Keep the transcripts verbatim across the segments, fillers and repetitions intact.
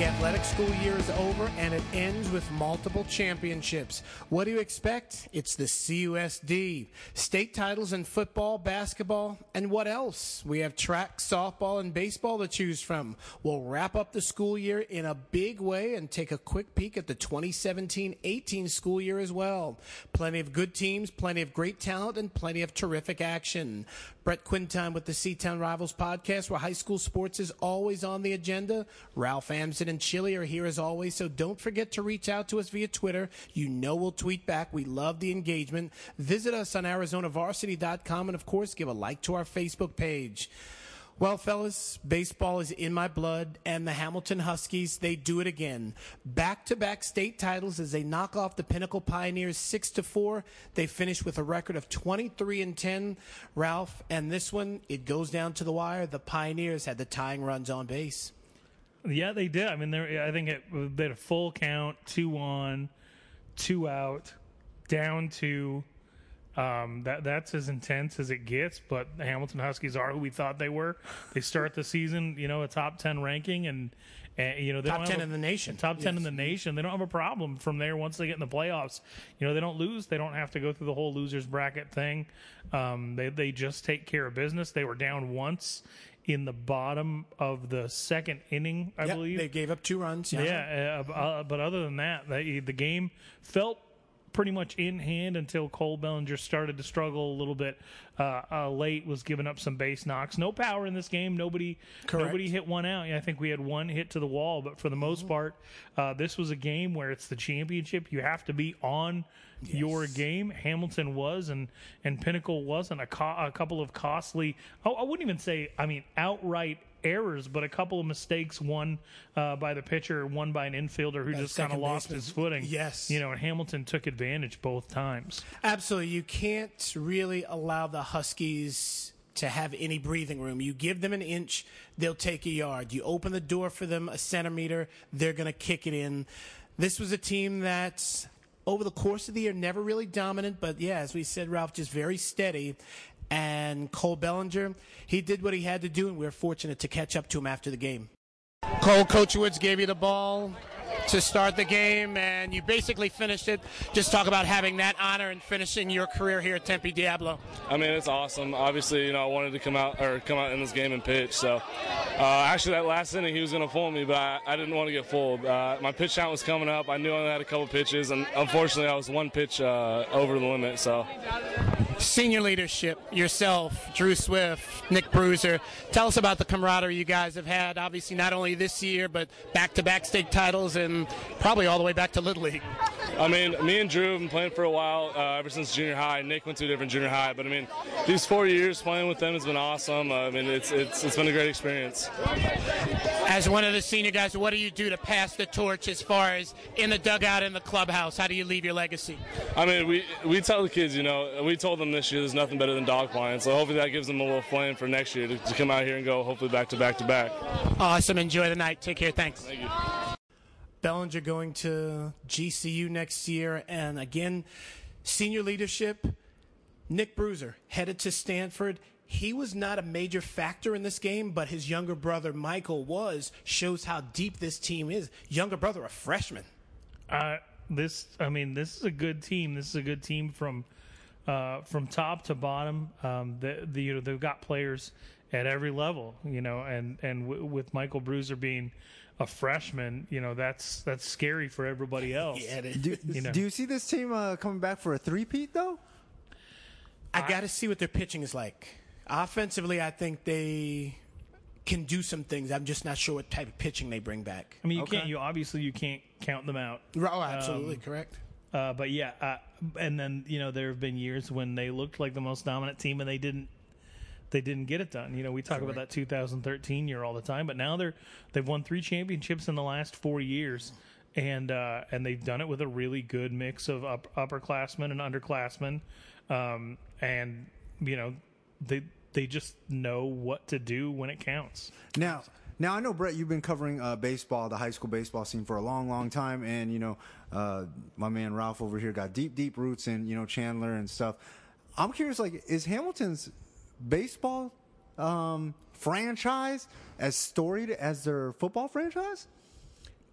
athletic school year is over, and it ends with multiple championships. What do you expect? It's the C U S D. State titles in football, basketball, and what else? We have track, softball, and baseball to choose from. We'll wrap up the school year in a big way and take a quick peek at the twenty seventeen eighteen school year as well. Plenty of good teams, plenty of great talent, and plenty of terrific action. Brett Quinton with the C-Town Rivals podcast, where high school sports is always on the agenda. Ralph Amson and Chili are here as always, so don't forget to reach out to us via Twitter. You know we'll tweet back. We love the engagement. Visit us on Arizona Varsity dot com, and of course, give a like to our Facebook page. Well, fellas, baseball is in my blood, and the Hamilton Huskies, they do it again. Back-to-back state titles as they knock off the Pinnacle Pioneers six to four. They finish with a record of twenty-three and ten, Ralph, and this one, it goes down to the wire. The Pioneers had the tying runs on base. Yeah, they did. I mean, I think it, they had a full count, two on, two out, down two. Um, that that's as intense as it gets, but the Hamilton Huskies are who we thought they were. They start the season, you know, a top ten ranking, and, and you know, they top don't ten have a, in the nation. Top ten yes. in the nation. They don't have a problem from there once they get in the playoffs. You know, they don't lose. They don't have to go through the whole losers bracket thing. Um, they they just take care of business. They were down once in the bottom of the second inning, I yep, believe. They gave up two runs. Yeah, yeah uh, uh, but other than that, they, the game felt pretty much in hand until Cole Bellinger started to struggle a little bit uh, uh, late, was giving up some base knocks. No power in this game. Nobody Correct. nobody hit one out. Yeah, I think we had one hit to the wall, but for the most mm-hmm. part, uh, this was a game where it's the championship. You have to be on yes. your game. Hamilton was, and, and Pinnacle wasn't. A, co- a couple of costly, oh, I wouldn't even say, I mean, outright errors, but a couple of mistakes, one uh, by the pitcher, one by an infielder who That just kind of lost baseman. his footing. Yes. You know, and Hamilton took advantage both times. Absolutely. You can't really allow the Huskies to have any breathing room. You give them an inch, they'll take a yard. You open the door for them a centimeter, they're going to kick it in. This was a team that's, over the course of the year, never really dominant, but yeah, as we said, Ralph, just very steady. And Cole Bellinger, he did what he had to do, and we were fortunate to catch up to him after the game. Cole, Coach Woods gave you the ball to start the game, and you basically finished it. Just talk about having that honor and finishing your career here at Tempe Diablo. I mean, it's awesome. Obviously, you know, I wanted to come out or come out in this game and pitch. So, uh, actually, that last inning, he was going to fool me, but I, I didn't want to get fooled. Uh, my pitch count was coming up. I knew I had a couple pitches, and unfortunately, I was one pitch uh, over the limit. So. Senior leadership, yourself, Drew Swift, Nick Bruiser. Tell us about the camaraderie you guys have had, obviously not only this year, but back-to-back state titles and probably all the way back to Little League. I mean, me and Drew have been playing for a while, uh, ever since junior high. Nick went to a different junior high, but I mean, these four years playing with them has been awesome. Uh, I mean, it's it's it's been a great experience. As one of the senior guys, what do you do to pass the torch as far as in the dugout, in the clubhouse? How do you leave your legacy? I mean, we we tell the kids, you know, we told them this year there's nothing better than dog flying, so hopefully that gives them a little flame for next year to, to come out here and go hopefully back to back to back. Awesome. Enjoy the night. Take care. Thanks. Thank you. Bellinger going to G C U next year, and again, senior leadership. Nick Bruiser headed to Stanford. He was not a major factor in this game, but his younger brother Michael was. Shows how deep this team is. Younger brother, a freshman. Uh, this, I mean, this is a good team. This is a good team from uh, from top to bottom. Um, the, the you know they've got players at every level, you know, and and w- with Michael Bruiser being a freshman, you know, that's that's scary for everybody else. Yeah, do, you know. do you see this team uh, coming back for a three-peat, though? I got to see what their pitching is like. Offensively, I think they can do some things. I'm just not sure what type of pitching they bring back. I mean, you Okay. can't. You obviously you can't count them out. Oh, absolutely Um, correct. Uh, but yeah, uh, and then you know there have been years when they looked like the most dominant team and they didn't. They didn't get it done. You know, we talk Correct. about that two thousand thirteen year all the time, but now they're they've won three championships in the last four years, and uh, and they've done it with a really good mix of up, upperclassmen and underclassmen, um, and you know they they just know what to do when it counts. Now, now I know, Brett, you've been covering uh, baseball, the high school baseball scene for a long, long time, and you know, uh, my man Ralph over here got deep, deep roots in you know Chandler and stuff. I'm curious, like, is Hamilton's baseball um, franchise as storied as their football franchise?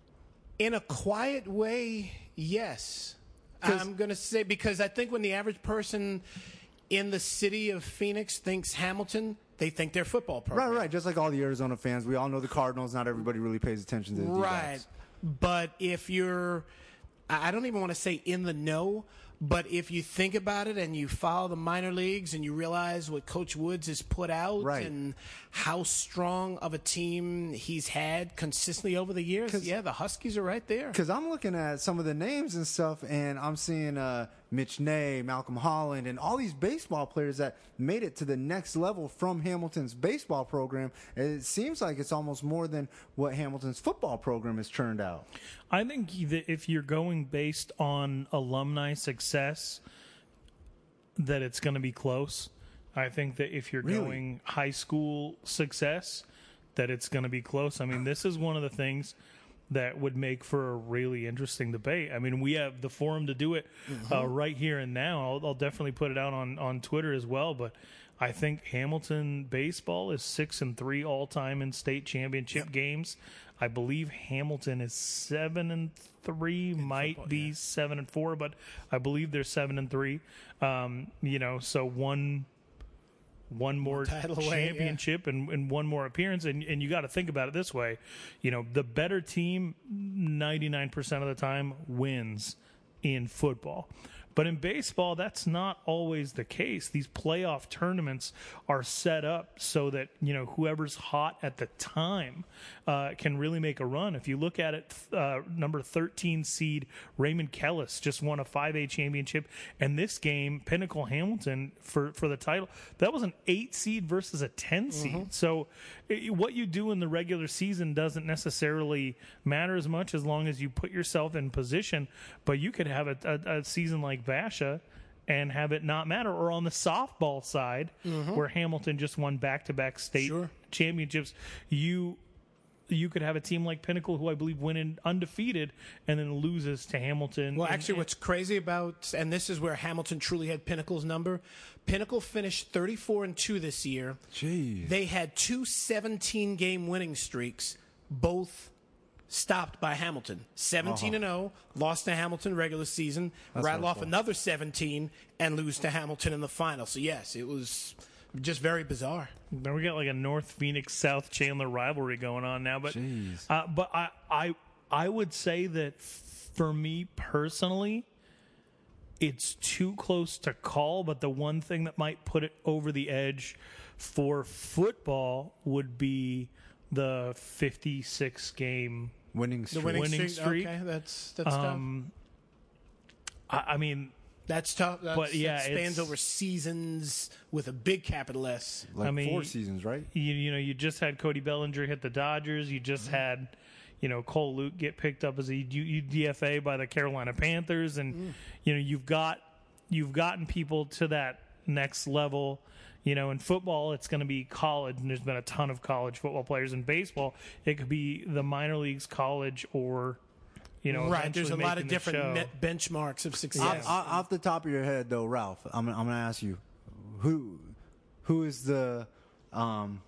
In a quiet way, yes. I'm going to say, because I think when the average person in the city of Phoenix thinks Hamilton, they think their football program. Right, right. Just like all the Arizona fans, we all know the Cardinals. Not everybody really pays attention to the Right. D-backs. But if you're, I don't even want to say in the know, but if you think about it and you follow the minor leagues and you realize what Coach Woods has put out Right. and how strong of a team he's had consistently over the years, yeah, the Huskies are right there. Because I'm looking at some of the names and stuff, and I'm seeing uh, Mitch Ney, Malcolm Holland, and all these baseball players that made it to the next level from Hamilton's baseball program. It seems like it's almost more than what Hamilton's football program has churned out. I think that if you're going based on alumni success, that it's going to be close. I think that if you're Really? going high school success, that it's going to be close. I mean, this is one of the things that would make for a really interesting debate. I mean, we have the forum to do it Mm-hmm. uh, right here and now. I'll, I'll definitely put it out on, on Twitter as well, but I think Hamilton baseball is six and three all time in state championship Yep. games. I believe Hamilton is seven and three, might football, be yeah. seven and four, but I believe they're seven and three. Um, you know, so one one more title away, yeah. championship and, and one more appearance, and and you got to think about it this way: you know, the better team ninety-nine percent of the time wins in football. But in baseball, that's not always the case. These playoff tournaments are set up so that, you know, whoever's hot at the time uh, can really make a run. If you look at it, uh, number thirteen seed Raymond Kellis just won a five A championship. And this game, Pinnacle Hamilton, for, for the title, that was an eight seed versus a ten seed. Mm-hmm. So it, what you do in the regular season doesn't necessarily matter as much as long as you put yourself in position. But you could have a, a, a season like Basha and have it not matter. Or on the softball side, where Hamilton just won back-to-back state Sure. championships, you you could have a team like Pinnacle, who I believe went in undefeated and then loses to Hamilton. Well, And- actually, what's crazy about, and this is where Hamilton truly had Pinnacle's number, Pinnacle finished thirty-four and two this year. Jeez. They had two seventeen-game winning streaks, both stopped by Hamilton. seventeen and oh, lost to Hamilton regular season, rattle off hurtful. another seventeen, and lose to Hamilton in the final. So, yes, it was just very bizarre. Now we got like a North Phoenix South Chandler rivalry going on now, but Jeez. uh, but I I I would say that for me personally, it's too close to call. But the one thing that might put it over the edge for football would be the fifty-six game. Winning The streak. winning, Winning streak, streak. okay, that's that's Um, I, I mean, tough. That's tough. That's, but, yeah, that spans it's- over seasons with a big capital S. like I mean, four seasons, right? you, you know, you just had Cody Bellinger hit the Dodgers. You just had, you know, Cole Luke get picked up as a U- U D F A by the Carolina Panthers, and you know, you've got you've gotten people to that next level. You know, in football, it's going to be college, and there's been a ton of college football players. In baseball, it could be the minor leagues, college, or you know, Right, there's a eventually lot of making the different show. net benchmarks of success. Off, off off the top of your head, though, Ralph, I'm, I'm going to ask you, who who is the um,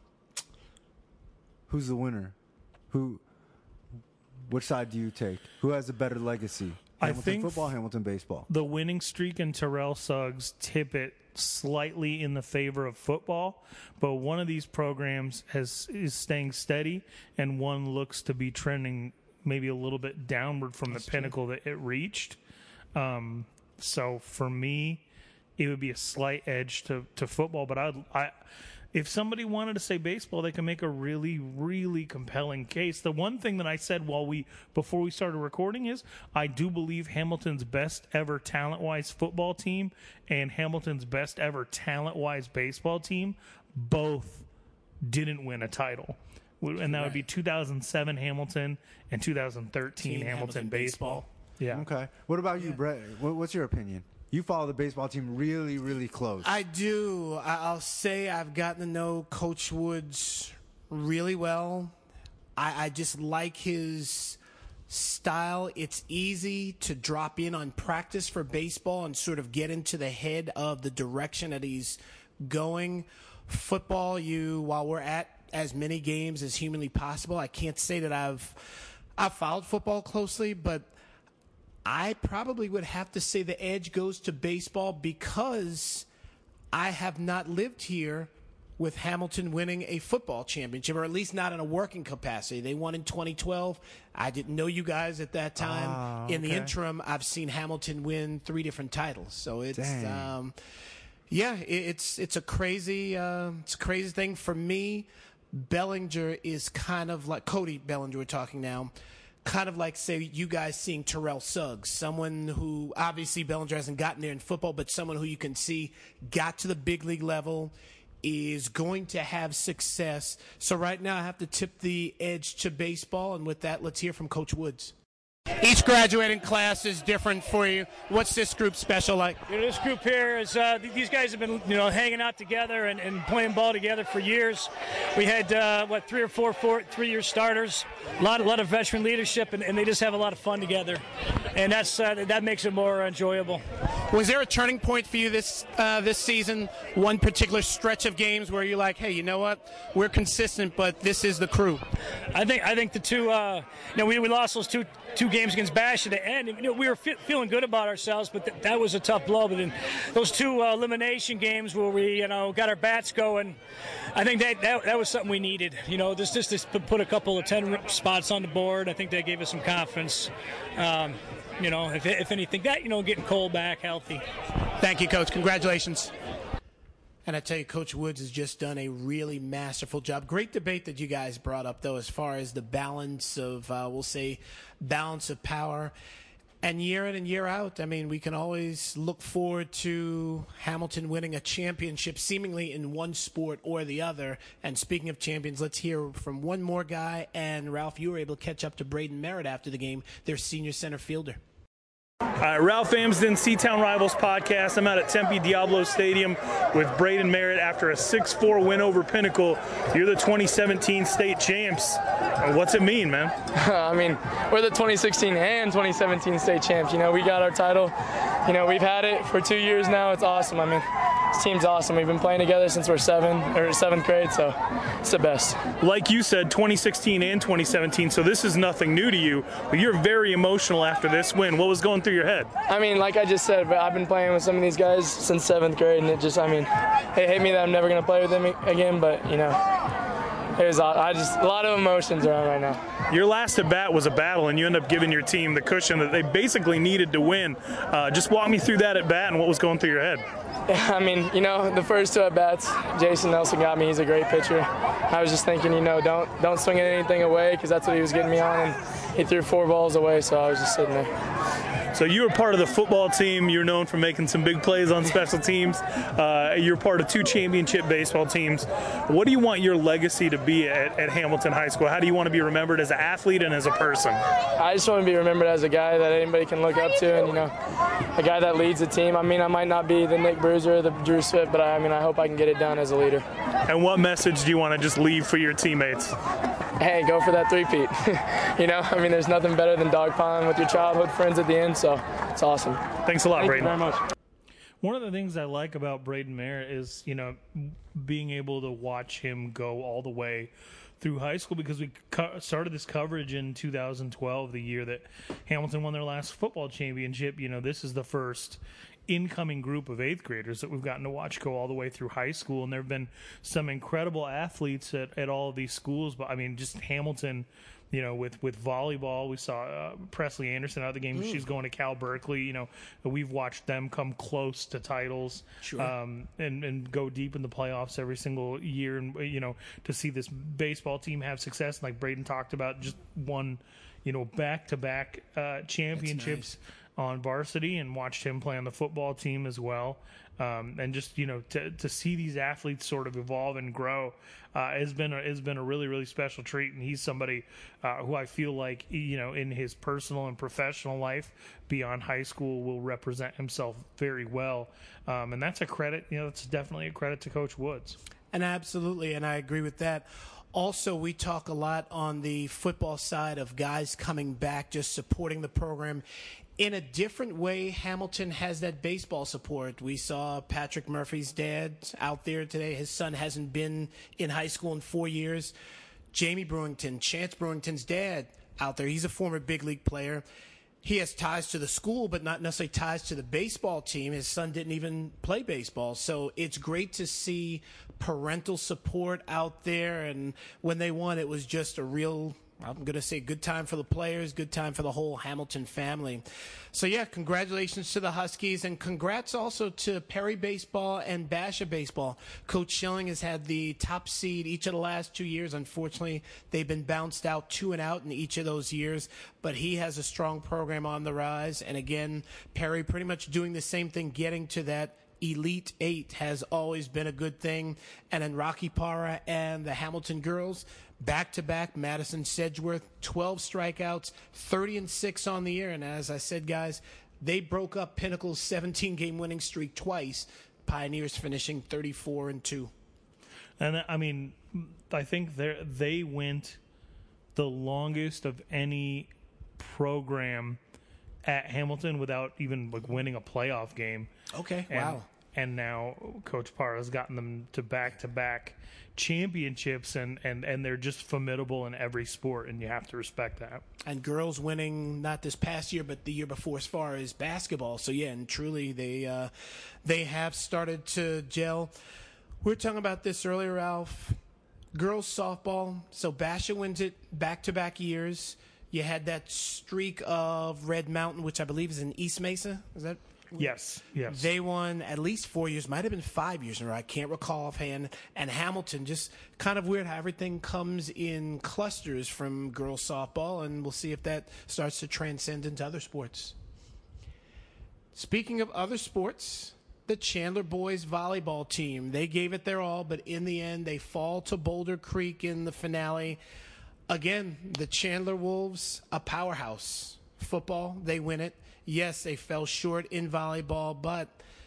who's the winner? Who? Which side do you take? Who has a better legacy? I Hamilton think football, Hamilton baseball. The winning streak and Terrell Suggs tip it slightly in the favor of football, but one of these programs has is staying steady, and one looks to be trending maybe a little bit downward from the pinnacle that it reached. Um, so for me, it would be a slight edge to, to football, but I'd, I, if somebody wanted to say baseball, they can make a really, really compelling case. The one thing that I said while we before we started recording is I do believe Hamilton's best ever talent-wise football team and Hamilton's best ever talent-wise baseball team both didn't win a title. And that would be two thousand seven Hamilton and two thousand thirteen Team Hamilton, Hamilton baseball. Yeah. Okay. What about you, Brett? What, what's your opinion? You follow the baseball team really, really close. I do. I- I'll say I've gotten to know Coach Woods really well. I, I just like his style. It's easy to drop in on practice for baseball and sort of get into the head of the direction that he's going. Football, you, while we're at as many games as humanly possible, I can't say that I've I followed football closely, but I probably would have to say the edge goes to baseball because I have not lived here with Hamilton winning a football championship, or at least not in a working capacity. They won in twenty twelve. I didn't know you guys at that time. Ah, okay. In the interim, I've seen Hamilton win three different titles. So it's, Dang. um, yeah, it, it's it's a crazy uh, it's a crazy thing for me. Bellinger is kind of like Cody Bellinger. We're talking now. Kind of like, say, you guys seeing Terrell Suggs, someone who obviously Bellinger hasn't gotten there in football, but someone who you can see got to the big league level, is going to have success. So right now I have to tip the edge to baseball, and with that, let's hear from Coach Woods. Each graduating class is different for you. What's this group special like? You know, this group here is uh, these guys have been, you know, hanging out together and, and playing ball together for years. We had uh, what three or four, four three-year starters, a lot, a lot of veteran leadership, and, and they just have a lot of fun together, and that's uh, that makes it more enjoyable. Was there a turning point for you this uh, this season? One particular stretch of games where you're like, hey, you know what? We're consistent, but this is the crew. I think I think the two, uh, you know, we, we lost those two two games against Bash at the end. You know, we were fe- feeling good about ourselves, but th- that was a tough blow. But then those two uh, elimination games where we, you know, got our bats going, I think that that, that was something we needed. You know, just just to put a couple of ten spots on the board. I think that gave us some confidence. Um, you know, if if anything, that, you know, getting Cole back healthy. Thank you, Coach. Congratulations. And I tell you, Coach Woods has just done a really masterful job. Great debate that you guys brought up, though, as far as the balance of, uh, we'll say, balance of power. And year in and year out, I mean, we can always look forward to Hamilton winning a championship seemingly in one sport or the other. And speaking of champions, let's hear from one more guy. And, Ralph, you were able to catch up to Braden Merritt after the game, their senior center fielder. Uh, Ralph Amsden, Seatown Rivals podcast. I'm out at Tempe Diablo Stadium with Braden Merritt after a six four win over Pinnacle. You're the twenty seventeen state champs. Uh, what's it mean, man? I mean, we're the twenty sixteen and twenty seventeen state champs. You know, we got our title. You know, we've had it for two years now. It's awesome. I mean, this team's awesome. We've been playing together since we're seven or seventh grade, so it's the best. Like you said, twenty sixteen and twenty seventeen, so this is nothing new to you, but you're very emotional after this win. What was going through your head? I mean, like I just said, but I've been playing with some of these guys since seventh grade, and it just, I mean, they hate me that I'm never going to play with them again, but, you know, it was, I just, a lot of emotions around right now. Your last at bat was a battle, and you end up giving your team the cushion that they basically needed to win. Uh, just walk me through that at bat and what was going through your head. I mean, you know, the first two at bats, Jason Nelson got me. He's a great pitcher. I was just thinking, you know, don't don't swing anything away, because that's what he was getting me on, and he threw four balls away, so I was just sitting there. So you were part of the football team. You're known for making some big plays on special teams. Uh, you're part of two championship baseball teams. What do you want your legacy to be at, at Hamilton High School? How do you want to be remembered as an athlete and as a person? I just want to be remembered as a guy that anybody can look up to, and, you know, a guy that leads the team. I mean, I might not be the Nick Bruiser or the Drew Swift, but I, I mean, I hope I can get it done as a leader. And what message do you want to just leave for your teammates? Hey, go for that three-peat. You know, I mean, there's nothing better than dogpiling with your childhood friends at the end, so it's awesome. Thanks a lot, Thank Braden. you very much. One of the things I like about Braden Merritt is, you know, being able to watch him go all the way through high school, because we co- started this coverage in two thousand twelve, the year that Hamilton won their last football championship. You know, this is the first incoming group of eighth graders that we've gotten to watch go all the way through high school, and there have been some incredible athletes at, at all of these schools. But I mean, just Hamilton, you know, with, with volleyball, we saw uh, Presley Anderson out of the game. Mm. She's going to Cal Berkeley. You know, we've watched them come close to titles, sure. um, and, and go deep in the playoffs every single year. And, you know, to see this baseball team have success, like Braden talked about, just won, you know, back-to-back uh, championships on varsity, and watched him play on the football team as well. Um, and just, you know, to to see these athletes sort of evolve and grow uh, has been a, has been a really, really special treat. And he's somebody uh, who I feel like, you know, in his personal and professional life beyond high school will represent himself very well. Um, and that's a credit, you know, that's definitely a credit to Coach Woods. And absolutely, and I agree with that. Also, we talk a lot on the football side of guys coming back, just supporting the program. In a different way, Hamilton has that baseball support. We saw Patrick Murphy's dad out there today. His son hasn't been in high school in four years. Jamie Brewington, Chance Brewington's dad, out there. He's a former big league player. He has ties to the school, but not necessarily ties to the baseball team. His son didn't even play baseball. So it's great to see parental support out there. And when they won, it was just a real, I'm going to say, good time for the players, good time for the whole Hamilton family. So, yeah, congratulations to the Huskies, and congrats also to Perry Baseball and Basha Baseball. Coach Schilling has had the top seed each of the last two years. Unfortunately, they've been bounced out two and out in each of those years, but he has a strong program on the rise. And, again, Perry pretty much doing the same thing, getting to that Elite Eight has always been a good thing. And then Rocky Para and the Hamilton girls, back-to-back, Madison Sedgeworth, twelve strikeouts, thirty and six on the year. And as I said, guys, they broke up Pinnacle's seventeen-game winning streak twice, Pioneers finishing thirty-four and two. And, I mean, I think they went the longest of any program at Hamilton without even like winning a playoff game. Okay, and, wow. And now Coach Parra has gotten them to back-to-back championships, and, and, and they're just formidable in every sport, and you have to respect that. And girls winning not this past year, but the year before as far as basketball. So, yeah, and truly they uh, they have started to gel. We were talking about this earlier, Ralph. Girls softball, so Basha wins it back-to-back years. You had that streak of Red Mountain, which I believe is in East Mesa. Is that? Yes, yes. They won at least four years, might have been five years in a row. I can't recall offhand. And Hamilton, just kind of weird how everything comes in clusters from girls softball, and we'll see if that starts to transcend into other sports. Speaking of other sports, the Chandler boys volleyball team, they gave it their all, but in the end, they fall to Boulder Creek in the finale. Again, the Chandler Wolves, a powerhouse. Football, they win it. Yes, they fell short in volleyball, but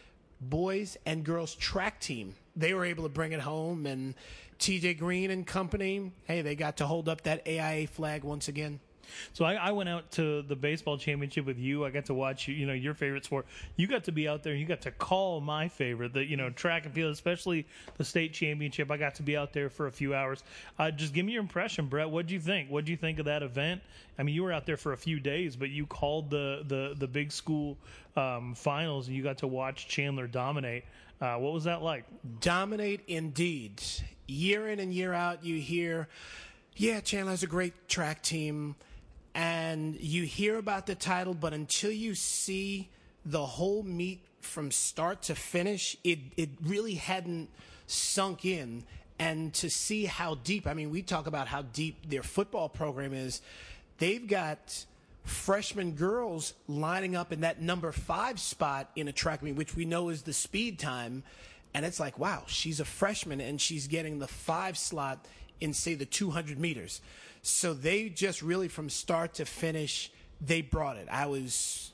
boys and girls track team, they were able to bring it home. And T J Green and company, hey, they got to hold up that A I A flag once again. So I, I went out to the baseball championship with you. I got to watch, you know, your favorite sport. You got to be out there. You got to call my favorite, the, you know, track and field, especially the state championship. I got to be out there for a few hours. Uh, just give me your impression, Brett. What did you think? What did you think of that event? I mean, you were out there for a few days, but you called the, the, the big school um, finals, and you got to watch Chandler dominate. Uh, what was that like? Dominate indeed. Year in and year out, you hear, yeah, Chandler has a great track team. And you hear about the title, but until you see the whole meet from start to finish, it, it really hadn't sunk in. And to see how deep, I mean, we talk about how deep their football program is. They've got freshman girls lining up in that number five spot in a track meet, which we know is the speed time. And it's like, wow, she's a freshman and she's getting the five slot in, say, the two hundred meters. So they just really, from start to finish, they brought it. I was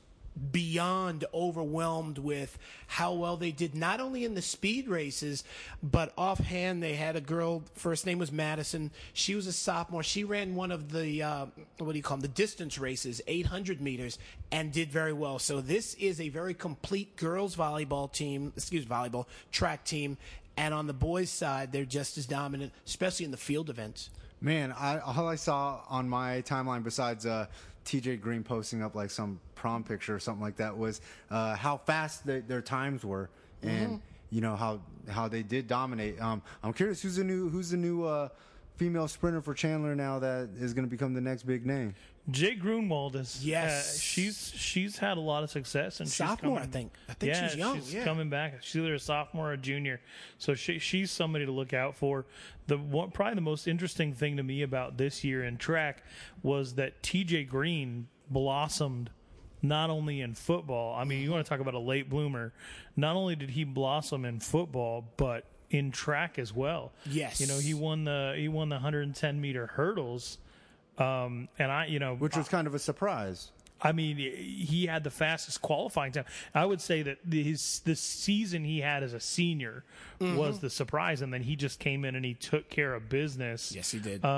beyond overwhelmed with how well they did, not only in the speed races, but offhand they had a girl, first name was Madison. She was a sophomore. She ran one of the, uh, what do you call them, the distance races, eight hundred meters, and did very well. So this is a very complete girls volleyball team, excuse me, volleyball, track team. And on the boys' side, they're just as dominant, especially in the field events. Man, I, all I saw on my timeline besides uh, T J Green posting up like some prom picture or something like that was uh, how fast they, their times were, and mm-hmm. you know how how they did dominate. Um, I'm curious who's the new who's the new uh, female sprinter for Chandler now that is going to become the next big name. Jay Grunwald is. Yes, uh, she's she's had a lot of success, and sophomore, she's coming, I think. I think yeah, she's young. She's yeah. coming back. She's either a sophomore or a junior, so she she's somebody to look out for. The one, probably the most interesting thing to me about this year in track was that T J Green blossomed not only in football. I mean, you want to talk about a late bloomer. Not only did he blossom in football, but in track as well. Yes, you know he won the he won the one hundred ten meter hurdles. Um, and I, you know, which was kind of a surprise. I mean, he had the fastest qualifying time. I would say that his the season he had as a senior mm-hmm. was the surprise, and then he just came in and he took care of business. Yes, he did. Um,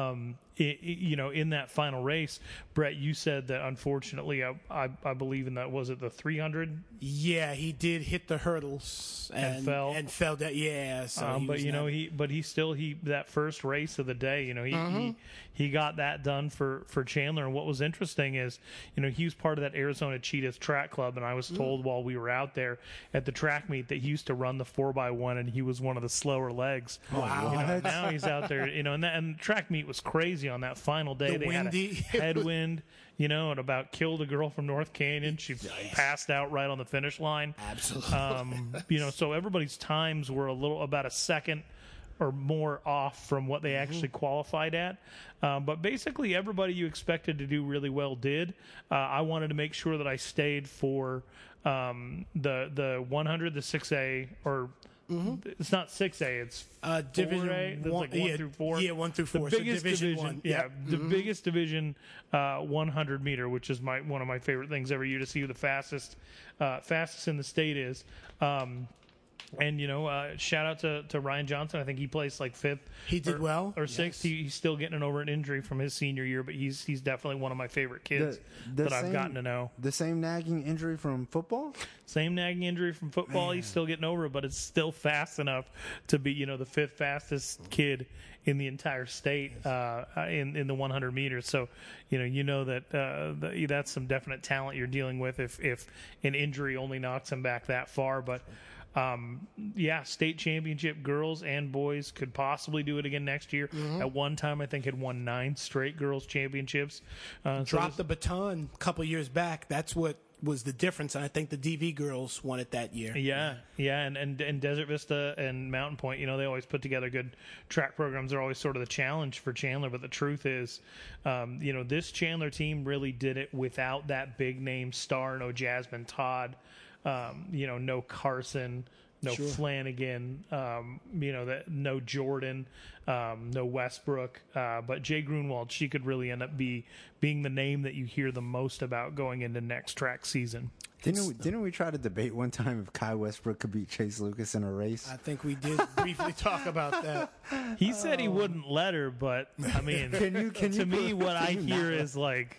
I, you know, in that final race, Brett, you said that unfortunately, I, I, I believe in that, was it the three hundred? Yeah, he did hit the hurdles and, And fell. and fell down. Yeah, so Um, he but was you know not- he, but he still he that first race of the day, you know he Mm-hmm. he, he got that done for, for Chandler. And what was interesting is, you know, he was part of that Arizona Cheetahs track club, and I was told Mm. while we were out there at the track meet that he used to run the four by one, and he was one of the slower legs. Wow. You know, now he's out there, you know, and that and track meet was crazy on that final day. The they windy- had a headwind, you know, and about killed a girl from North Canyon. She passed out right on the finish line. Absolutely. Um, you know, so everybody's times were a little about a second or more off from what they actually qualified at. Um, but basically, everybody you expected to do really well did. Uh, I wanted to make sure that I stayed for um, the the one hundred, the six A, or it's not six A, it's Uh, Division four A. That's one- like one yeah, through four. yeah, one through four. The So biggest Division division, one. yeah, Yep. the biggest division, uh, one hundred meter, which is my one of my favorite things every year to see who the fastest, uh, fastest in the state is. Um, And, you know, uh, shout out to, to Ryan Johnson. I think he placed like fifth. He did or, well. Or sixth. Yes. He, he's still getting over an injury from his senior year, but he's he's definitely one of my favorite kids The- the that I've same- gotten to know. The same nagging injury from football? Same nagging injury from football. He's still getting over it, but it's still fast enough to be, you know, the fifth fastest kid in the entire state uh, in in the one hundred meters. So, you know, you know that uh, the, that's some definite talent you're dealing with if if an injury only knocks him back that far. But um, yeah, state championship girls and boys could possibly do it again next year. Mm-hmm. At one time, I think had won nine straight girls championships. Uh, so Dropped the baton a couple years back. That's what was the difference. And I think the D V girls won it that year. Yeah, yeah, and, and and Desert Vista and Mountain Point, you know, they always put together good track programs. They're always sort of the challenge for Chandler. But the truth is, um, you know, this Chandler team really did it without that big name star. No Jasmine Todd, um, you know, no Carson, no Flanagan, um, you know, that no Jordan, um, no Westbrook. Uh, but Jay Grunwald, she could really end up be being the name that you hear the most about going into next track season. Didn't we, didn't we try to debate one time if Kai Westbrook could beat Chase Lucas in a race? I think we did briefly talk about that. He said he wouldn't let her, but I mean, Can you- can to you me, put- what I can you hear not? is like,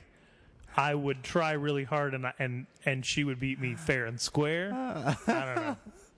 I would try really hard, and I, and and she would beat me fair and square. I don't know.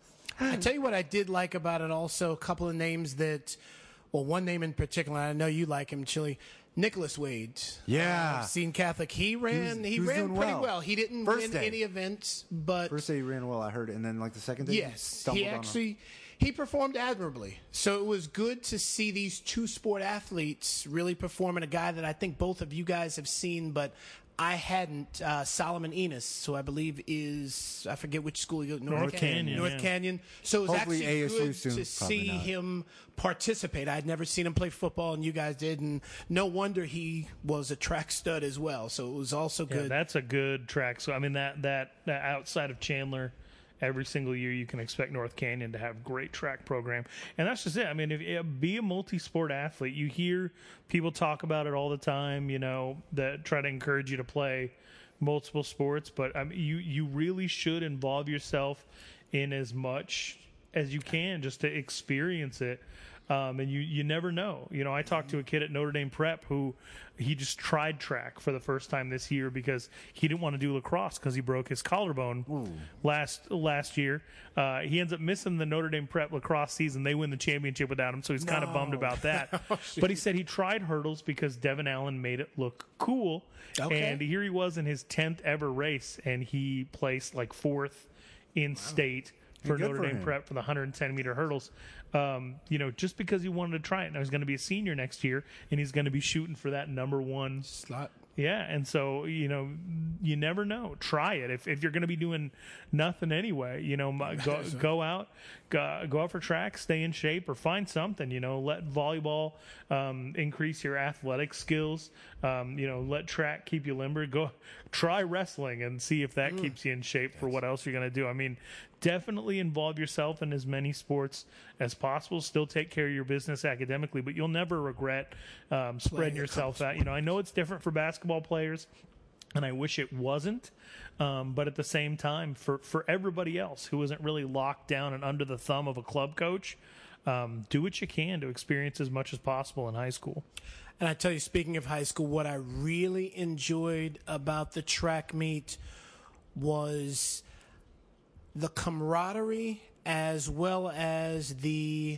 I tell you what I did like about it also, a couple of names that, well, one name in particular, I know you like him, Chili, Nicholas Wade. Yeah. Uh, Seen Catholic. He ran, was- he he was ran doing pretty well. well. He didn't First win day. any events, but First day he ran well, I heard it, and then like the second day, yes, stumbled he on a- actually, he performed admirably. So it was good to see these two sport athletes really performing, a guy that I think both of you guys have seen, but I hadn't. uh, Solomon Enos, who I believe is, I forget which school you go, North, North Canyon, North yeah. Canyon. So it was Hopefully actually A S U good soon. to Probably see not. him participate. I'd never seen him play football, and you guys did, and no wonder he was a track stud as well. So it was also Yeah, good. that's a good track. So I mean, that that, that outside of Chandler, every single year you can expect North Canyon to have great track program, and that's just it. I mean, if yeah, be a multi-sport athlete. You hear people talk about it all the time. You know, that try to encourage you to play multiple sports, but I mean, you you really should involve yourself in as much as you can just to experience it. Um, and you, you never know. You know, I talked to a kid at Notre Dame Prep who he just tried track for the first time this year because he didn't want to do lacrosse because he broke his collarbone last last year. Uh, he ends up missing the Notre Dame Prep lacrosse season. They win the championship without him, so he's kind of bummed about that. But he said he tried hurdles because Devin Allen made it look cool. Okay. And here he was in his tenth ever race, and he placed like fourth in state for Good Notre for Dame him. Prep for the one hundred ten meter hurdles. Um, you know, just because he wanted to try it. Now he's going to be a senior next year, and he's going to be shooting for that number one slot. Yeah, and so, you know, you never know. Try it. If if you're going to be doing nothing anyway, you know, my- go go out, go, go out for track, stay in shape, or find something. You know, let volleyball um, increase your athletic skills. Um, you know, let track keep you limber. Go try wrestling and see if that keeps you in shape for what else you're going to do. I mean, definitely involve yourself in as many sports as possible. Still take care of your business academically, but you'll never regret um, spreading a yourself out. You know, I know it's different for basketball players, and I wish it wasn't. Um, but at the same time, for, for everybody else who isn't really locked down and under the thumb of a club coach, um, do what you can to experience as much as possible in high school. And I tell you, speaking of high school, what I really enjoyed about the track meet was the camaraderie as well as the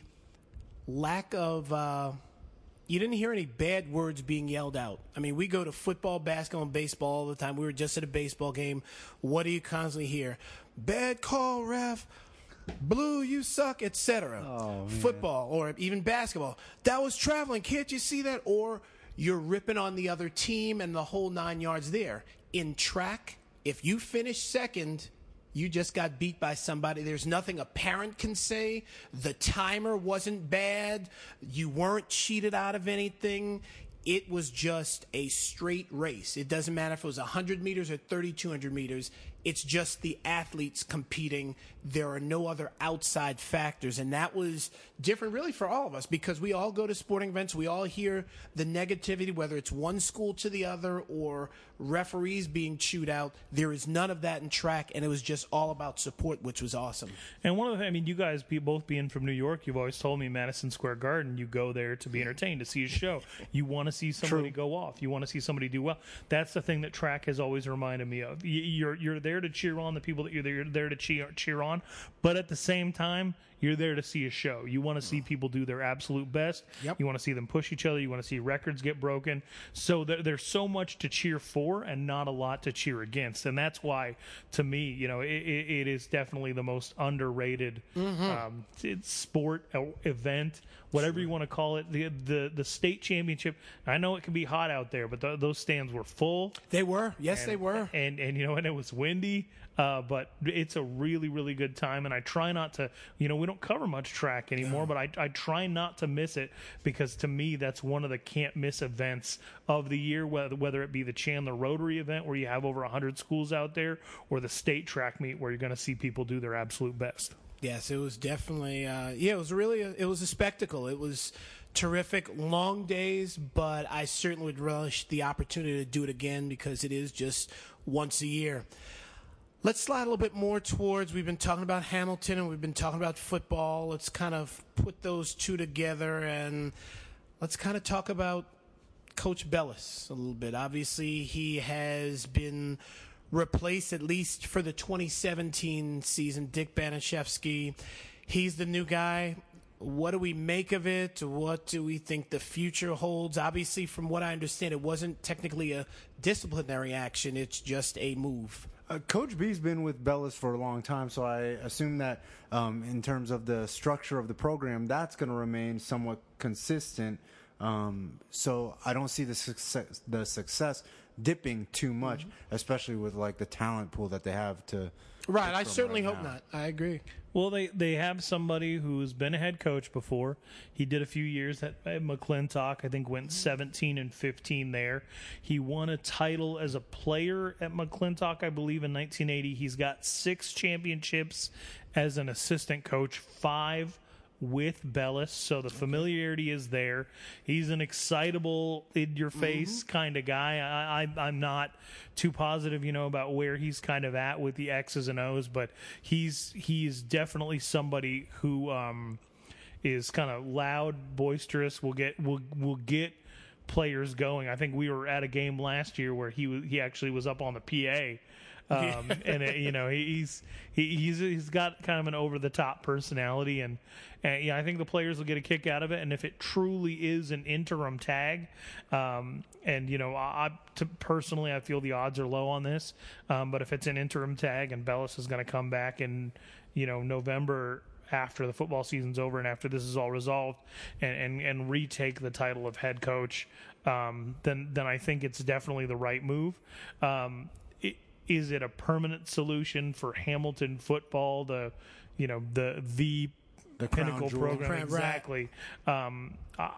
lack of uh, you didn't hear any bad words being yelled out. I mean, we go to football, basketball, and baseball all the time. We were just at a baseball game. What do you constantly hear? Bad call, ref. Blue, you suck, et cetera. Oh, football or even basketball. That was traveling. Can't you see that? Or you're ripping on the other team and the whole nine yards there. In track, if you finish second, you just got beat by somebody. There's nothing a parent can say. The timer wasn't bad. You weren't cheated out of anything. It was just a straight race. It doesn't matter if it was one hundred meters or thirty-two hundred meters. It's just the athletes competing. There are no other outside factors. And that was different really for all of us because we all go to sporting events. We all hear the negativity, whether it's one school to the other or referees being chewed out. There is none of that in track, and it was just all about support, which was awesome. And one of the things, I mean, you guys be, both being from New York, you've always told me Madison Square Garden, you go there to be entertained, to see a show. You want to see somebody True. go off. You want to see somebody do well. That's the thing that track has always reminded me of. You're, you're there to cheer on the people that you're there, you're there to cheer, cheer on, but at the same time, you're there to see a show. You want to see people do their absolute best. Yep. You want to see them push each other. You want to see records get broken. So there, there's so much to cheer for and not a lot to cheer against. And that's why, to me, you know, it, it, it is definitely the most underrated mm-hmm. um, it's sport event, whatever you want to call it. The, the the state championship. I know it can be hot out there, but th- those stands were full. They were. Yes, and, they were. And, and, you know, and it was windy. Uh, but it's a really, really good time, and I try not to, you know, we don't cover much track anymore, no. but I, I try not to miss it because to me that's one of the can't-miss events of the year, whether, whether it be the Chandler Rotary event where you have over one hundred schools out there or the state track meet where you're going to see people do their absolute best. Yes, it was definitely, uh, yeah, it was really, a, it was a spectacle. It was terrific, long days, but I certainly would relish the opportunity to do it again because it is just once a year. Let's slide a little bit more towards, we've been talking about Hamilton and we've been talking about football. Let's kind of put those two together and let's kind of talk about Coach Bellis a little bit. Obviously, he has been replaced, at least for the twenty seventeen season, Dick Banaszewski. He's the new guy. What do we make of it? What do we think the future holds? Obviously, from what I understand, it wasn't technically a disciplinary action. It's just a move. Uh, Coach B's been with Bellis for a long time, so I assume that um, in terms of the structure of the program, that's going to remain somewhat consistent. Um, so I don't see the success, the success dipping too much, mm-hmm. especially with like the talent pool that they have to. Right, I certainly right hope now. not. I agree. Well, they, they have somebody who's been a head coach before. He did a few years at, at McClintock. I think went seventeen and fifteen there. He won a title as a player at McClintock, I believe, in nineteen eighty. He's got six championships as an assistant coach, five with Bellis, so the familiarity is there. He's an excitable, in-your-face mm-hmm. kind of guy. I, I, I'm not too positive, you know, about where he's kind of at with the X's and O's, but he's he's definitely somebody who um, is kind of loud, boisterous. Will get will will get players going. I think we were at a game last year where he was, he actually was up on the P A. Um, and it, you know he's he, he's he's got kind of an over the top personality, and, and yeah, I think the players will get a kick out of it. And if it truly is an interim tag, um, and you know, I to, personally I feel the odds are low on this, um, but if it's an interim tag and Bellis is going to come back in, you know, November after the football season's over and after this is all resolved, and and, and retake the title of head coach, um, then then I think it's definitely the right move. Um, it, Is it a permanent solution for Hamilton football? The, you know, the the, the pinnacle jewel. program Right. exactly. Um, I,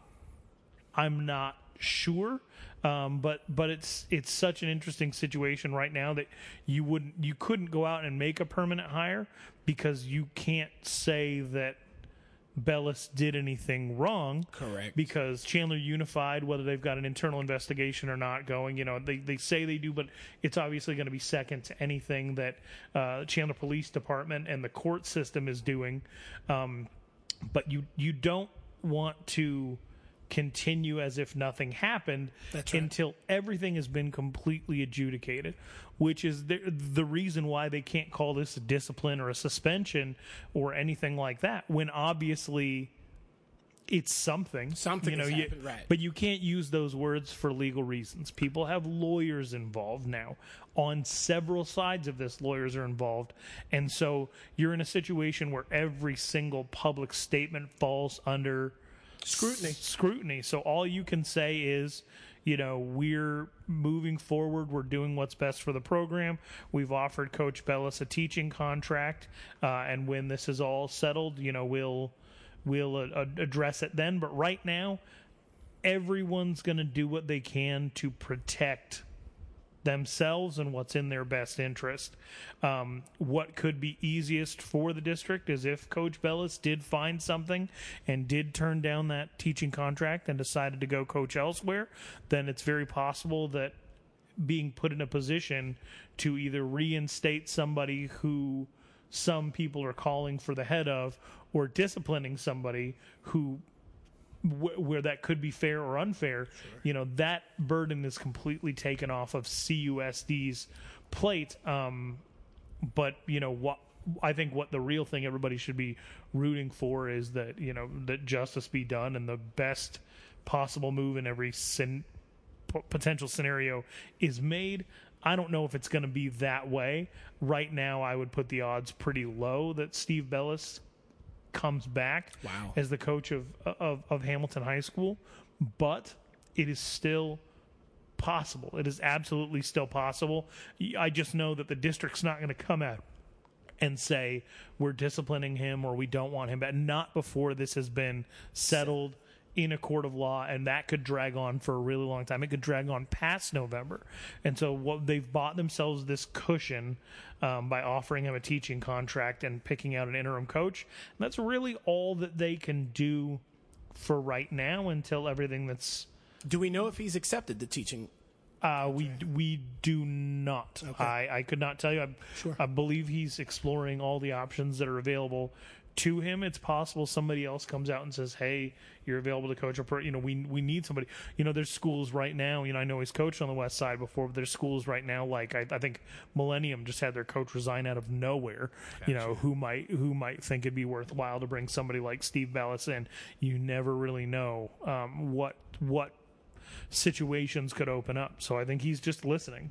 I'm not sure, um, but but it's it's such an interesting situation right now that you wouldn't you couldn't go out and make a permanent hire because you can't say that Bellis did anything wrong. Correct. Because Chandler Unified, whether they've got an internal investigation or not going, you know, they, they say they do, but it's obviously going to be second to anything that uh, Chandler Police Department and the court system is doing. Um, but you you don't want to continue as if nothing happened That's right. until everything has been completely adjudicated, which is the, the reason why they can't call this a discipline or a suspension or anything like that, when obviously it's something. Something you know, has you, happened, right. But you can't use those words for legal reasons. People have lawyers involved now. On several sides of this, lawyers are involved. And so you're in a situation where every single public statement falls under Scrutiny. s- scrutiny. So all you can say is, you know, we're moving forward. We're doing what's best for the program. We've offered Coach Bellis a teaching contract. Uh, and when this is all settled, you know, we'll we'll uh, address it then. But right now, everyone's going to do what they can to protect themselves and what's in their best interest. Um, what could be easiest for the district is if Coach Bellis did find something and did turn down that teaching contract and decided to go coach elsewhere, then it's very possible that being put in a position to either reinstate somebody who some people are calling for the head of, or disciplining somebody who wh- where that could be fair or unfair, sure. you know, that burden is completely taken off of C U S D's plate. Um, but, you know, what I think what the real thing everybody should be rooting for is that, you know, that justice be done and the best possible move in every sin, p- potential scenario is made. I don't know if it's going to be that way. Right now, I would put the odds pretty low that Steve Bellis comes back wow. as the coach of, of of Hamilton High School, but it is still possible. It is absolutely still possible. I just know that the district's not going to come out and say we're disciplining him or we don't want him back. Not before this has been settled in a court of law, and that could drag on for a really long time. It could drag on past November. And so what they've bought themselves this cushion um, by offering him a teaching contract and picking out an interim coach. And that's really all that they can do for right now until everything that's... Do we know if he's accepted the teaching? Uh, we we do not. Okay. I, I could not tell you. I, Sure. I believe he's exploring all the options that are available to him. It's possible somebody else comes out and says, "Hey, you're available to coach a pro." You know, we we need somebody. You know, there's schools right now. You know, I know he's coached on the West Side before, but there's schools right now like I, I think Millennium just had their coach resign out of nowhere. Gotcha. You know, who might who might think it'd be worthwhile to bring somebody like Steve Bellis in. You never really know um, what what situations could open up. So I think he's just listening.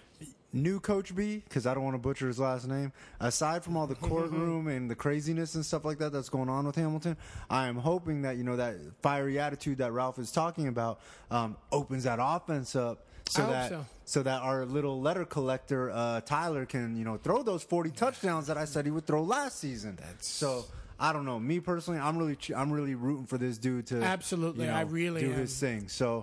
New Coach B, because I don't want to butcher his last name, aside from all the courtroom and the craziness and stuff like that that's going on with Hamilton, I am hoping that, you know, that fiery attitude that Ralph is talking about um, opens that offense up so I hope that so. so that our little letter collector, uh, Tyler, can, you know, throw those forty touchdowns that I said he would throw last season. That's... So I don't know. Me personally, I'm really I'm really rooting for this dude to Absolutely, you know, I really do am. his thing. So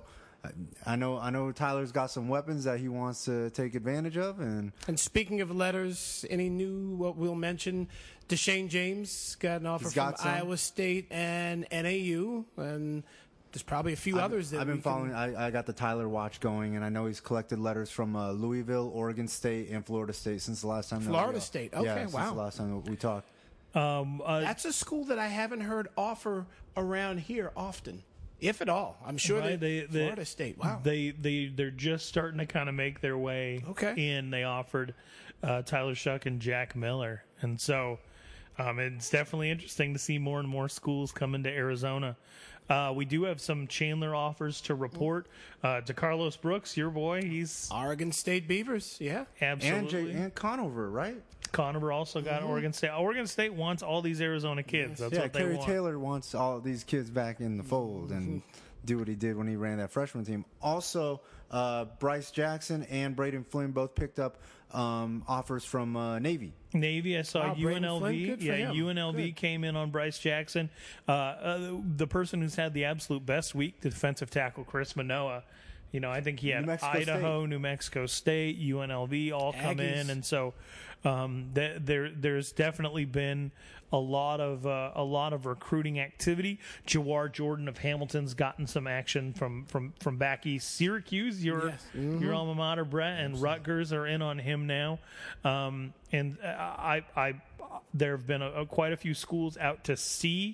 I know I know Tyler's got some weapons that he wants to take advantage of. And And speaking of letters, any new, what we'll mention, Deshane James got an offer He's from got some. Iowa State and N A U, and there's probably a few I've, others that I've we been following. Can... I, I got the Tyler watch going, and I know he's collected letters from uh, Louisville, Oregon State, and Florida State since the last time. that Florida we, State. Yeah, Okay, since wow. the last time that we talked. Um, uh, That's a school that I haven't heard offer around here often, if at all. I'm sure Right, that they- they- Florida State. Wow. They they they're just starting to kind of make their way Okay. in. They offered uh, Tyler Shuck and Jack Miller, and so um, it's definitely interesting to see more and more schools come into Arizona. Uh, we do have some Chandler offers to report. Uh, to Carlos Brooks, your boy, he's Oregon State Beavers. Yeah. And absolutely. Jay, and Conover, right? Conover also got Mm-hmm. Oregon State. Oregon State wants all these Arizona kids. That's yeah, what they Kerry want. Taylor wants all these kids back in the fold and do what he did when he ran that freshman team. Also, uh, Bryce Jackson and Braden Flynn both picked up um, offers from uh, Navy. Navy, I saw Wow, Braden U N L V. Flynn, good for Yeah, him. U N L V Good. came in on Bryce Jackson. Uh, uh, the person who's had the absolute best week, the defensive tackle Chris Manoa. You know, I think he had New Mexico Idaho, State. New Mexico State, U N L V all come Aggies. in, and so um, th- there there's definitely been a lot of uh, a lot of recruiting activity. Jawar Jordan of Hamilton's gotten some action from from from back east. Syracuse, your Yes. Mm-hmm. your alma mater, Brett, and Rutgers are in on him now. Um, and I I there have been a, a, quite a few schools out to see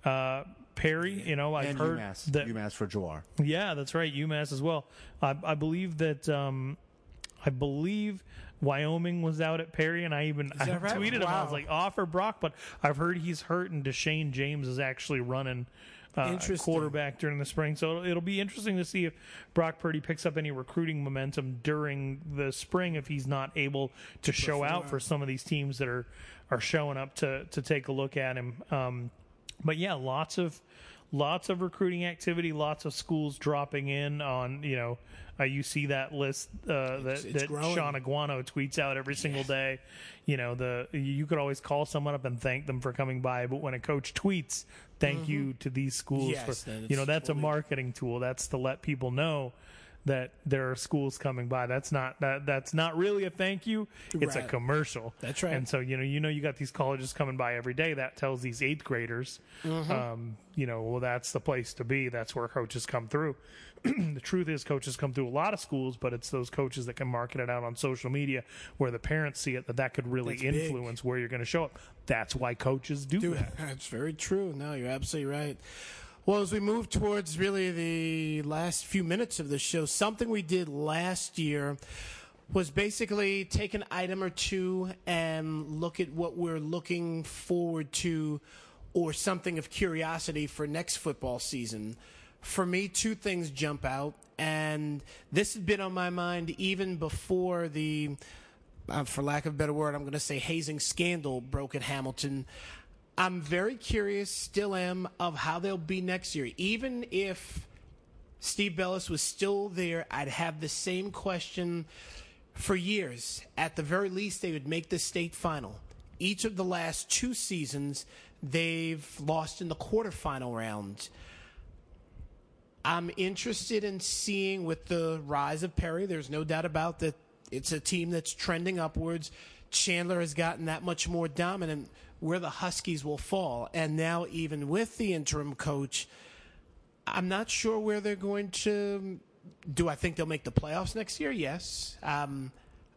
Uh, Perry, you know, I've and heard UMass, that. UMass for Jawar. Yeah, that's right. UMass as well. I, I believe that. Um, I believe Wyoming was out at Perry, and I even I that right? tweeted him. I Wow. was like, offer Brock, but I've heard he's hurt, and Deshane James is actually running uh, Interesting. quarterback during the spring. So it'll, it'll be interesting to see if Brock Purdy picks up any recruiting momentum during the spring if he's not able to, show out for some of these teams that are are showing up to to take a look at him. Um, but yeah, lots of lots of recruiting activity, lots of schools dropping in on, you know, uh, you see that list uh, that, It's- it's that growing. Sean Aguano tweets out every single day. You know, the you could always call someone up and thank them for coming by, but when a coach tweets, thank you to these schools Yes, for, then you know, it's that's a fully- marketing tool. That's to let people know that there are schools coming by. That's not that that's not really a thank you. It's a Right. commercial. That's right. And so, you know, you know, you got these colleges coming by every day. That tells these eighth graders, Mm-hmm. um, you know, well, that's the place to be. That's where coaches come through. The truth is, coaches come through a lot of schools, but it's those coaches that can market it out on social media where the parents see it that that could really That's big. influence where you're going to show up. That's why coaches do, Do that. That's very true. No, you're absolutely right. Well, as we move towards really the last few minutes of the show, something we did last year was basically take an item or two and look at what we're looking forward to or something of curiosity for next football season. For me, two things jump out, and this has been on my mind even before the, uh, for lack of a better word, I'm going to say hazing scandal broke at Hamilton. I'm very curious, still am, of how they'll be next year. Even if Steve Bellis was still there, I'd have the same question for years. At the very least, they would make the state final. Each of the last two seasons, they've lost in the quarterfinal round. I'm interested in seeing with the rise of Perry, there's no doubt about that it's a team that's trending upwards. Chandler has gotten that much more dominant where the Huskies will fall. And now even with the interim coach, I'm not sure where they're going to – do I think they'll make the playoffs next year? Yes. Um,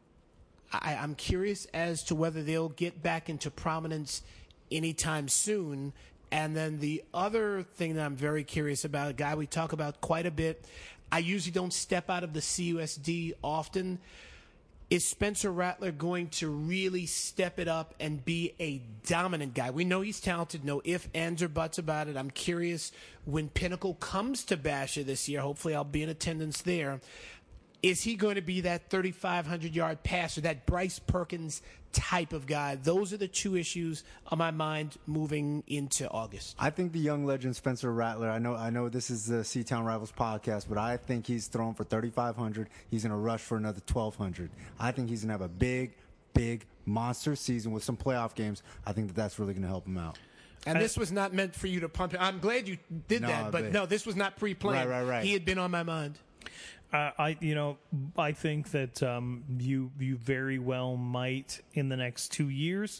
I, I'm curious as to whether they'll get back into prominence anytime soon. And then the other thing that I'm very curious about, a guy we talk about quite a bit, I usually don't step out of the C U S D often, is Spencer Rattler going to really step it up and be a dominant guy? We know he's talented, no ifs, ands, or buts about it. I'm curious when Pinnacle comes to Basha this year, hopefully I'll be in attendance there, is he going to be that thirty-five hundred yard passer, that Bryce Perkins type of guy? Those are the two issues on my mind moving into August. I think the young legend Spencer Rattler, I know I know this is the C-Town Rivals podcast, but I think he's thrown for thirty-five hundred. He's going to rush for another twelve hundred. I think he's going to have a big, big monster season with some playoff games. I think that that's really going to help him out. And this was not meant for you to pump. I'm glad you did No, that, but but- no, this was not pre-planned. Right, right, right. He had been on my mind. Uh, I, you know, I think that um, you you very well might in the next two years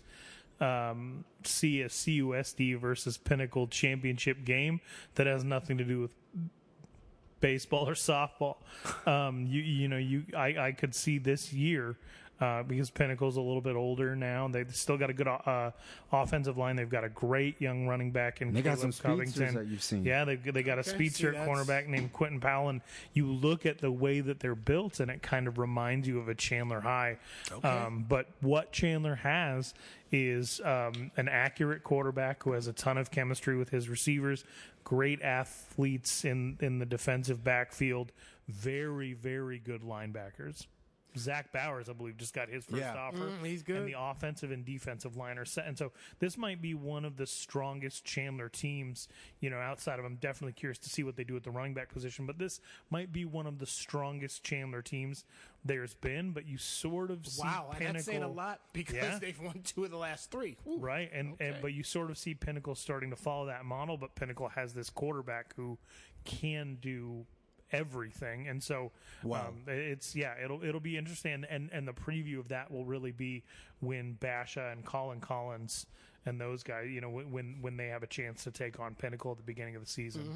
um, see a C U S D versus Pinnacle championship game that has nothing to do with baseball or softball. Um, you you know you I, I could see this year. Uh, because Pinnacle's a little bit older now. They've still got a good uh, offensive line. They've got a great young running back in They got Caleb some speedsters Covington. that you've seen. Yeah, they they got a Okay, speedster see, at that's- cornerback named Quentin Powell, and you look at the way that they're built, and it kind of reminds you of a Chandler High. Um, but what Chandler has is um, an accurate quarterback who has a ton of chemistry with his receivers, great athletes in in the defensive backfield, very very good linebackers. Zach Bowers, I believe, just got his first Yeah. offer. Mm, he's good. And the offensive and defensive line are set. And so this might be one of the strongest Chandler teams, you know, outside of, I'm definitely curious to see what they do at the running back position, but this might be one of the strongest Chandler teams there's been, but you sort of see Wow, and Pinnacle. that's saying a lot because Yeah. they've won two of the last three. Whew. Right, and, Okay. and but you sort of see Pinnacle starting to follow that model, but Pinnacle has this quarterback who can do everything, and so um, it's yeah, it'll it'll be interesting, and and the preview of that will really be when Basha and Colin Collins and those guys, you know, when when they have a chance to take on Pinnacle at the beginning of the season.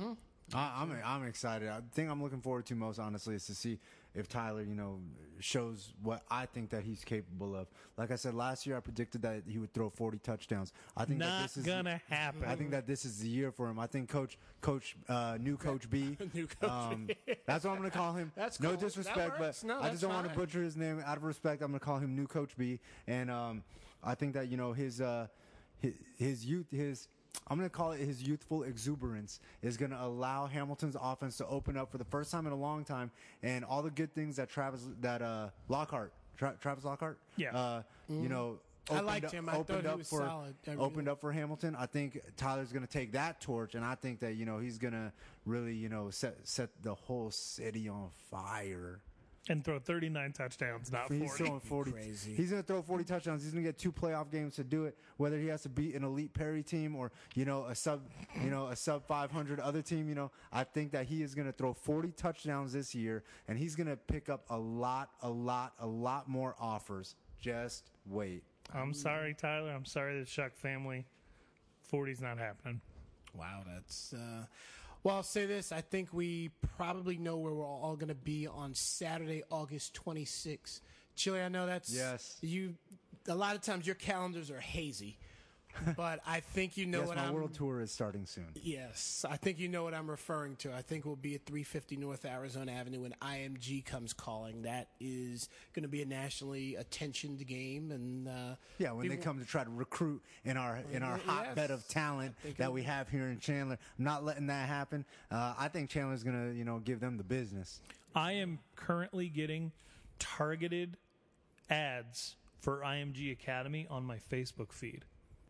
I, I'm I'm excited. The thing I'm looking forward to most, honestly, is to see if Tyler, you know, shows what I think that he's capable of. Like I said last year, I predicted that he would throw forty touchdowns. I think that Not this is gonna happen. I think that this is the year for him. I think Coach Coach uh, new Coach B. New Coach um, B. That's what I'm going to call him. That's no cool. That disrespect, works. but No, I that's just don't want to fine. butcher his name. Out of respect, I'm going to call him New Coach B. And um, I think that you know his uh, his, his youth his. I'm going to call it his youthful exuberance is going to allow Hamilton's offense to open up for the first time in a long time, and all the good things that Travis, that uh, Lockhart, Tra- Travis Lockhart, Yeah. uh, you know, I opened liked up, him. I opened thought he up was for solid. I really- opened up for Hamilton. I think Tyler's going to take that torch, and I think that you know he's going to really you know set set the whole city on fire. And throw thirty-nine touchdowns, not He's forty. throwing forty. Crazy. He's going to throw forty touchdowns. He's going to get two playoff games to do it. Whether he has to beat an elite Perry team or you know a sub, you know a sub five hundred other team. You know, I think that he is going to throw forty touchdowns this year, and he's going to pick up a lot, a lot, a lot more offers. Just wait. I'm sorry, Tyler. I'm sorry, the Shuck family. forty's not happening. Wow, that's. Uh, well, I'll say this. I think we probably know where we're all going to be on Saturday, August twenty-sixth. Chili, I know that's. Yes. You. A lot of times your calendars are hazy, but I think you know Yes, what my I'm. world tour is starting soon. Yes, I think you know what I'm referring to. I think we'll be at three fifty North Arizona Avenue when I M G comes calling. That is going to be a nationally attentioned game, and uh, Yeah, when they people- come to try to recruit in our in our Yes. hotbed of talent I think that it'll we be- have here in Chandler, I'm not letting that happen. Uh, I think Chandler's gonna you know give them the business. I am currently getting targeted ads for I M G Academy on my Facebook feed.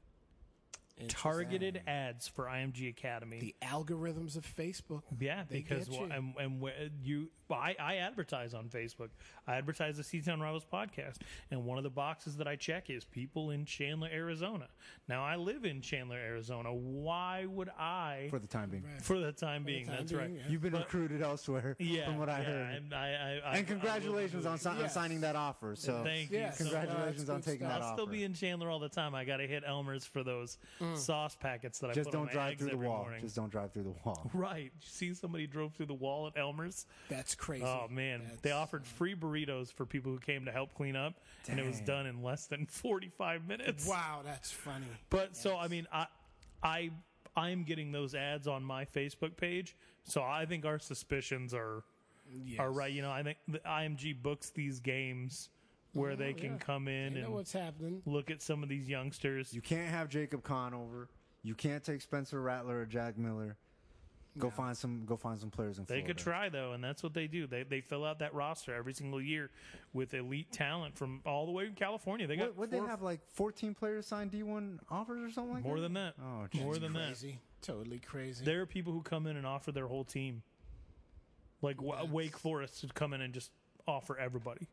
Targeted ads for I M G Academy. the algorithms of Facebook. Yeah, They because get you. well, and, and wh- you, well, I, I advertise on Facebook. I advertise the C-Town Rivals podcast, and one of the boxes that I check is people in Chandler, Arizona. Now, I live in Chandler, Arizona. Why would I, For the time being, for the time being? time That's being, right. yeah. you've been recruited elsewhere. Yeah, from what I yeah, heard. And, I, I, I, And congratulations I will on, si- on Yes. signing that offer. So Thank you. Yes. So- congratulations Uh, on it's taking good that stuff. I'll offer. still be in Chandler all the time. I got to hit Elmer's for those sauce packets that I Just put on don't my drive eggs through the every wall. morning. Just don't drive through the wall. Right. You see somebody drove through the wall at Elmer's? That's crazy. Oh, man. That's- They offered free burritos for people who came to help clean up, and it was Dang. done in less than forty-five minutes. Wow, that's funny. But so, I mean, I, I, I'm getting those ads on my Facebook page, so I think our suspicions are, Yes. are right. You know, I think the I M G books these games where they can yeah. come in You know and what's happening. look at some of these youngsters. You can't have Jacob Kahn over. You can't take Spencer Rattler or Jack Miller. Go find some. Go find some players in They Florida. could try though, and that's what they do. They they fill out that roster every single year with elite talent from all the way in California. They got What would they four- have like fourteen players sign D one offers or something like more that? than that. Oh, more geez. than that. Crazy. Totally crazy. There are people who come in and offer their whole team. Like Wa- Wake Forest would come in and just offer everybody.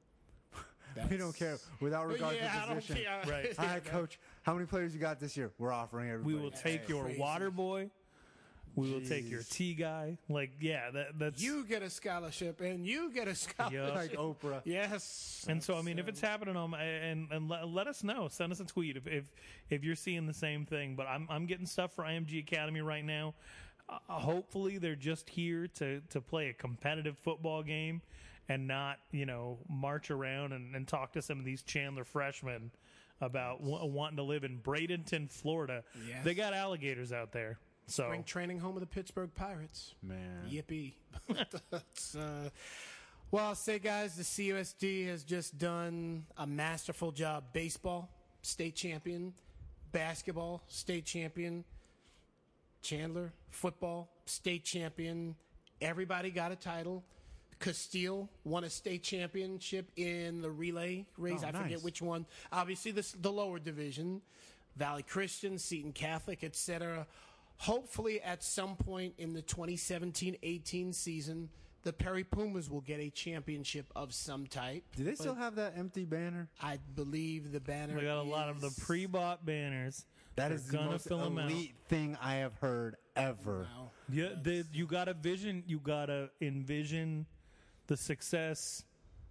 We don't care. Without regard yeah, I to don't position. care. Right. All right, coach. How many players you got this year? We're offering everybody. We will take your crazy. water boy. We will take your Jeez. tea guy. Like, yeah, that, that's You get a scholarship, and you get a scholarship. Yeah. like Oprah. Yes. And so, I mean, if it's happening, on and and let, let us know. Send us a tweet if, if if you're seeing the same thing. But I'm I'm getting stuff for I M G Academy right now. Uh, hopefully, they're just here to to play a competitive football game and not, you know, march around and, and talk to some of these Chandler freshmen about w- wanting to live in Bradenton, Florida. Yes. They got alligators out there. So Spring training home of the Pittsburgh Pirates. Man. Yippee. That's, uh, well, I'll say, guys, the C U S D has just done a masterful job. Baseball, state champion. Basketball, state champion. Chandler, football, state champion. Everybody got a title. Castile won a state championship in the relay race. Oh, I forget nice. which one. Obviously, this, the lower division. Valley Christian, Seton Catholic, et cetera. Hopefully, at some point in the twenty seventeen eighteen season, the Perry Pumas will get a championship of some type. Do they still have that empty banner? I believe the banner. we got a lot of the is- pre-bought banners. That They're is the gonna most fill 'em out. elite thing I have heard ever. Wow. Yeah, the, you got to vision. You got to envision the success.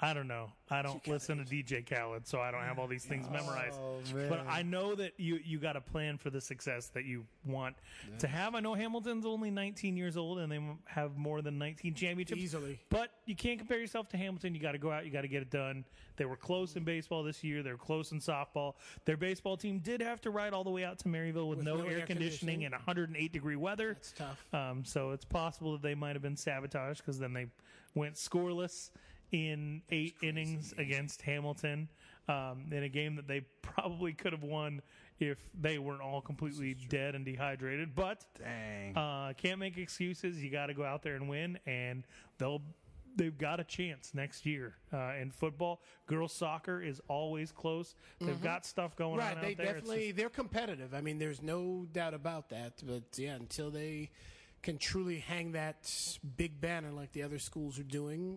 I don't know. I don't listen to D J Khaled, so I don't have all these things memorized. Oh, man. But I know that you you got to plan for the success that you want to have. I know Hamilton's only nineteen years old, and they have more than nineteen championships. Easily. But you can't compare yourself to Hamilton. You got to go out. You got to get it done. They were close in baseball this year. They were close in softball. Their baseball team did have to ride all the way out to Maryville with, With no, no air, air conditioning, conditioning. and one hundred eight degree weather. It's tough. Um, so it's possible that they might have been sabotaged because then they went scoreless in eight innings against Hamilton um, in a game that they probably could have won if they weren't all completely dead and dehydrated. But Dang. uh, can't make excuses. You got to go out there and win, and they'll they've got a chance next year uh, in football. Girls soccer is always close. They've got stuff going Right, on out they there. It's definitely just- they're competitive. I mean, there's no doubt about that. But yeah, until they can truly hang that big banner like the other schools are doing.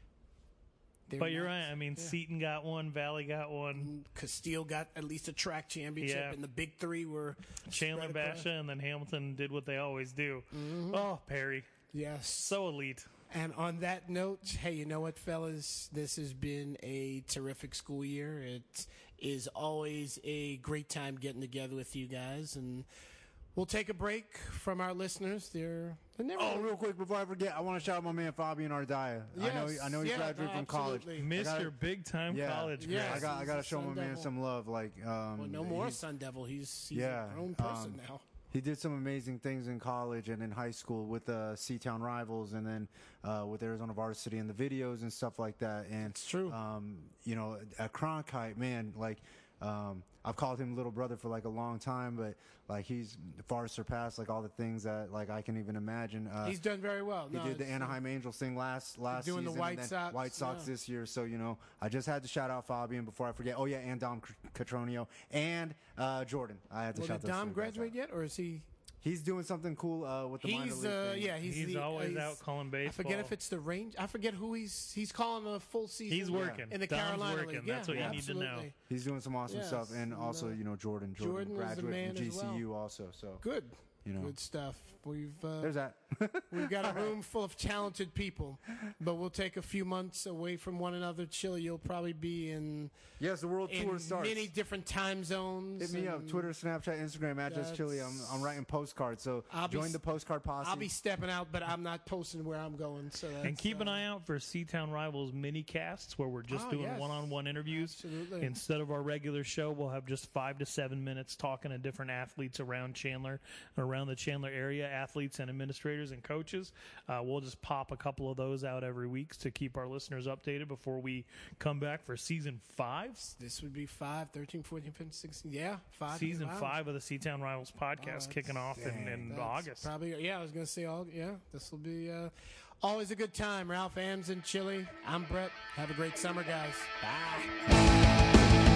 they're but you're not- right. I mean, Seton got one, Valley got one, Castile got at least a track championship, Yeah. and the big three were Chandler spread across. Basha, and then Hamilton did what they always do. Oh, Perry. Yes. So elite. And on that note, hey, you know what, fellas? This has been a terrific school year. It is always a great time getting together with you guys, and we'll take a break from our listeners. They're, they're never Oh, real quick before I forget, I want to shout out my man Fabian Ardaya. I know, he, I know he Yes, graduated yeah, from college. absolutely. I Mister gotta- Big Time yeah, College Yeah. grad. I got, I He's got to a show my Sun man Devil. some love. Like, um, well, no more he's- Sun Devil. He's, he's Yeah, a grown person um, now. He did some amazing things in college and in high school with the Seatown Rivals, and then uh, with Arizona Varsity and the videos and stuff like that. And It's true. Um, you know, at Cronkite, man, like um, I've called him little brother for like a long time, but like he's far surpassed like all the things that like I can even imagine. Uh, He's done very well. He No, did the it's- Anaheim Angels thing last last doing the season, White and then Sox, White Sox yeah. this year. So you know, I just had to shout out Fabian before I forget. Oh yeah, and Dom Catronio and uh, Jordan. I had to Well, shout did those Dom three guys graduate out. yet, or is he? He's doing something cool uh, with the minor He's league uh, thing. yeah, he's, He's the, always he's- out calling I forget baseball. if it's the range. I forget who he's he's calling a full season. He's working. in the Dom's Carolina working. League. That's yeah, what you need to know. absolutely. He's doing some awesome Yes, stuff, and also and, uh, you know Jordan. Jordan, Jordan was the graduated man from as well. G C U also. So Good, You know. good stuff. We've uh, there's that. we've got a room full of talented people, but we'll take a few months away from one another. Chili, you'll probably be in Yes, the world in tour starts. many different time zones. Hit me up, and Twitter, Snapchat, Instagram, at Just Chili. I'm, That's- I'm writing postcards, so I'll be join s- the postcard posse. I'll be stepping out, but I'm not posting where I'm going. So that's, And keep an uh, eye out for Seatown Rivals mini casts where we're just Oh, doing yes. one-on-one interviews. Absolutely. Instead of our regular show, we'll have just five to seven minutes talking to different athletes around Chandler, around the Chandler area, athletes and administrators and coaches. Uh, we'll just pop a couple of those out every week to keep our listeners updated before we come back for season five. This would be five, thirteen, fourteen, fifteen, sixteen. Yeah, five. Season wow. five of the Seatown Rivals podcast Oh, kicking off in, in That's August. Probably, yeah, I was going to say, all, yeah, this will be uh, always a good time. Ralph Ames and Chili. I'm Brett. Have a great summer, guys. Bye.